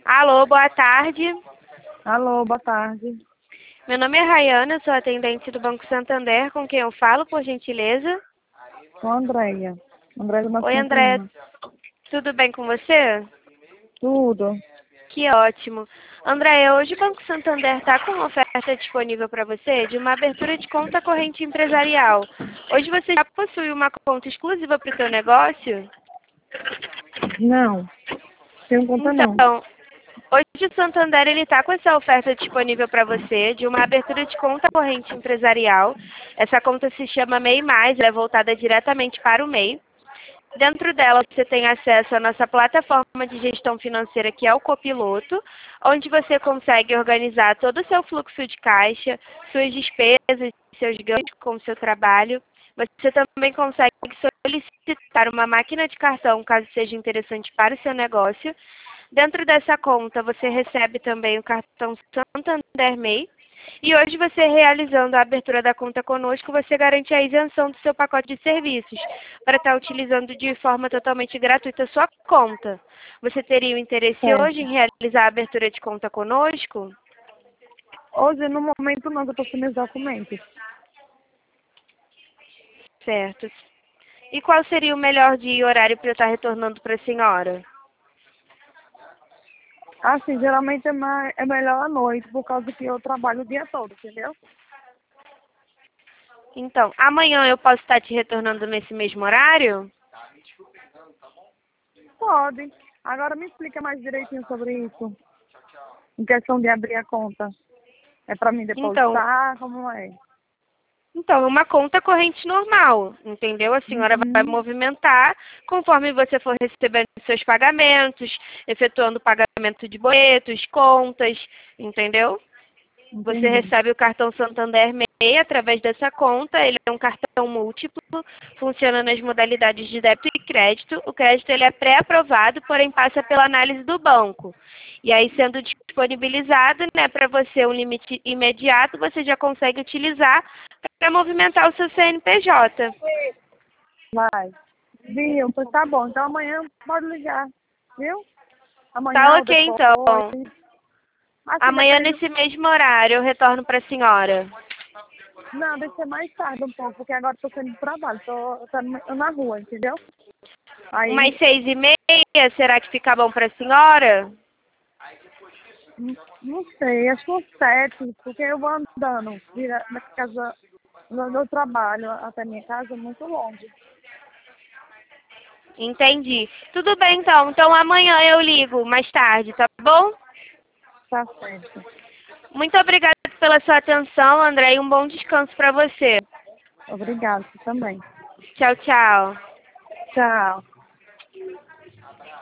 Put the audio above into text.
Alô, boa tarde. Alô, boa tarde. Meu nome é Rayana, sou atendente do Banco Santander, com quem eu falo, por gentileza. Sou a Andréia. Andréia do Oi, Nascimento André, Lima. tudo bem com você? Tudo. Que ótimo. Andréia, hoje o Banco Santander está com uma oferta disponível para você de uma abertura de conta corrente empresarial. Hoje você já possui uma conta exclusiva para o seu negócio? Não, tenho conta não. Então, hoje o Santander está com essa oferta disponível para você de uma abertura de conta corrente empresarial. Essa conta se chama MEI+, ela é voltada diretamente para o MEI. Dentro dela você tem acesso à nossa plataforma de gestão financeira, que é o Copiloto, onde você consegue organizar todo o seu fluxo de caixa, suas despesas, seus ganhos com o seu trabalho. Você também consegue solicitar uma máquina de cartão, caso seja interessante para o seu negócio. Dentro dessa conta, você recebe também o cartão Santander MEI. E hoje você realizando a abertura da conta conosco, você garante a isenção do seu pacote de serviços, para estar utilizando de forma totalmente gratuita a sua conta. Você teria o interesse hoje Certo. em realizar a abertura de conta conosco? Hoje, no momento, não, que eu estou sem meus documentos. Certo. E qual seria o melhor dia e horário para eu estar retornando para a senhora? Assim, geralmente é melhor à noite, por causa que eu trabalho o dia todo, entendeu? Então, amanhã eu posso estar te retornando nesse mesmo horário? Pode. Agora me explica mais direitinho sobre isso. Em questão de abrir a conta. É para mim Então, depositar? Como é? Então, é uma conta corrente normal, entendeu? A senhora vai Uhum. movimentar conforme você for recebendo seus pagamentos, efetuando pagamento de boletos, contas, entendeu? Você Entendi. recebe o cartão Santander MEI através dessa conta. Ele é um cartão múltiplo, funciona nas modalidades de débito e crédito. O crédito ele é pré-aprovado, porém passa pela análise do banco. E aí, sendo disponibilizado, né, para você um limite imediato, você já consegue utilizar para movimentar o seu CNPJ. Vai. Viu? Pois tá bom. Então amanhã pode ligar. Viu? Tá Amanhã ou ok, depois. então. Assim, Amanhã, depende. nesse mesmo horário, eu retorno para a senhora. Não, deixa ser mais tarde um pouco, porque agora estou saindo do trabalho. Tô na rua, entendeu? Umas Aí, 6h30, será que fica bom para a senhora? não sei, acho que uns 7, porque eu vou andando da casa, do meu trabalho até minha casa, muito longe. Entendi. Tudo bem, então. Então amanhã eu ligo mais tarde, tá bom? Tá certo. Muito obrigada pela sua atenção, André, e um bom descanso para você. Obrigada, você também. Tchau, tchau. Tchau.